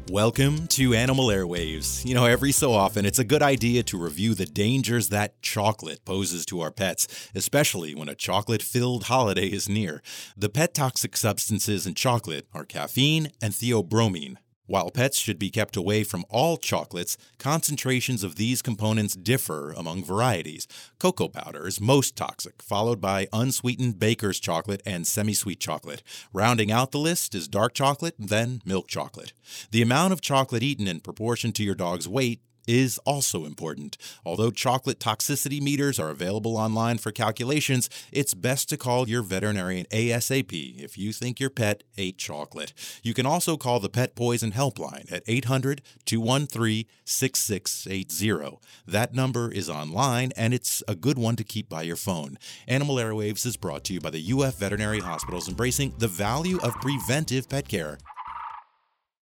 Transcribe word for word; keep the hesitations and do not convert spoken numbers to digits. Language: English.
Welcome to Animal Airwaves. You know, every so often, it's a good idea to review the dangers that chocolate poses to our pets, especially when a chocolate-filled holiday is near. The pet toxic substances in chocolate are caffeine and theobromine. While pets should be kept away from all chocolates, concentrations of these components differ among varieties. Cocoa powder is most toxic, followed by unsweetened baker's chocolate and semi-sweet chocolate. Rounding out the list is dark chocolate, then milk chocolate. The amount of chocolate eaten in proportion to your dog's weight is also important. Although chocolate toxicity meters are available online for calculations, it's best to call your veterinarian ASAP if you think your pet ate chocolate. You can also call the Pet Poison Helpline at eight hundred, two one three, six six eight zero. That number is online, and it's a good one to keep by your phone. Animal Airwaves is brought to you by the U F Veterinary Hospitals, embracing the value of preventive pet care.